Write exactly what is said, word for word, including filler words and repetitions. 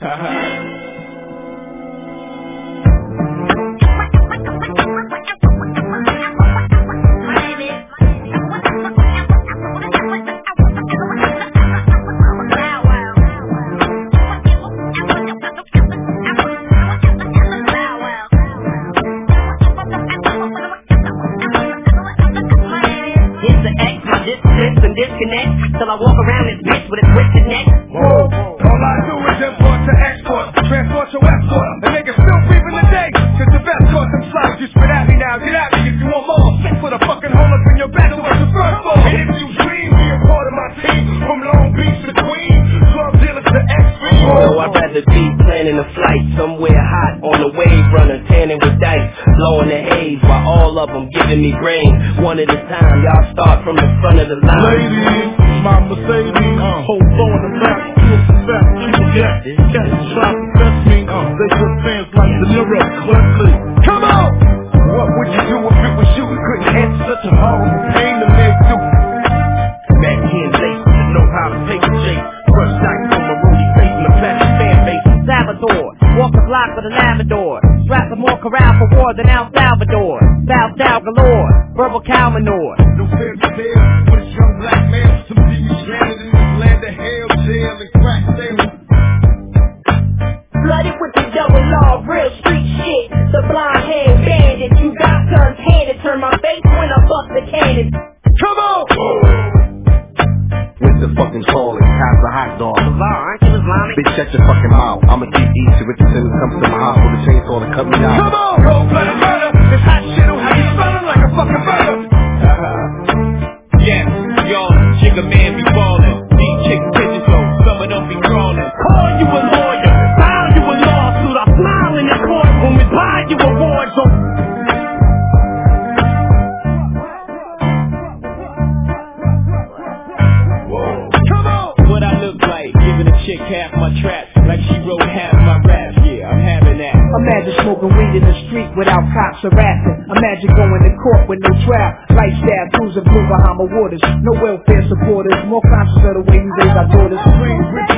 Disconnect till I walk around this bitch with a twisted neck. Whoa, all I do is import to export, transport to export. A nigga still breathing the day, cause the best cause them slides. You spit at me now, get at me if you want more. Put a fucking hole up in your back to what's the first floor. And if you dream, be a part of my team. From Long Beach to Queens, drug dealers to X-Street. So I'd rather be planning a flight somewhere hot on a wave runner, tanning with dice, blowing the haze while all of them giving me brain. One at a time, y'all start from the front of the line. Ladies, my Mercedes, uh, hold low in the back, feel the back, people get, catch the shot, that's me, uh, they put fans like De Niro, Wesley. Come on! What would you do if it was you? You couldn't answer such a horrible pain to live through. Back in late to know how to take a shake, first night on my roadie face, and a flashy fan base. Salvador, walk the block with a Lavador. Strap the more corral for war than El Salvador. Foul style galore, verbal cow manure. No fairy tale, but it's young black man. Some demons stranded in this land of hell, jail, and crack sales. Flooded with the double law, real street shit. The blind hand bandit, you got guns handed. Turn my face when I bust the cannon. Come on! With the fucking calling, pass the hot dog. Aren't you Islamic? Bitch, shut your fucking mouth. I'ma keep eating with the sinners comes to my house with a chainsaw to cut me down. Come on! Cold-blooded murder! This hot shit will have you smelling like a fucking murder! Yes, y'all, jigger man be ballin'. These chicks pigeon toes, some of them be crawling. Call you a lawyer, file you a lawsuit. I smile in the courtroom and buy you awards. Come on! What I look like, giving a chick half my trap, like she wrote half my raps. Yeah, I'm having that. Imagine smoking weed in the street without cops harassing. Imagine going to court with no trial. Lifestyle, cruising blue Bahama waters. No welfare supporters. More conscious of the way we raise our daughters. Rich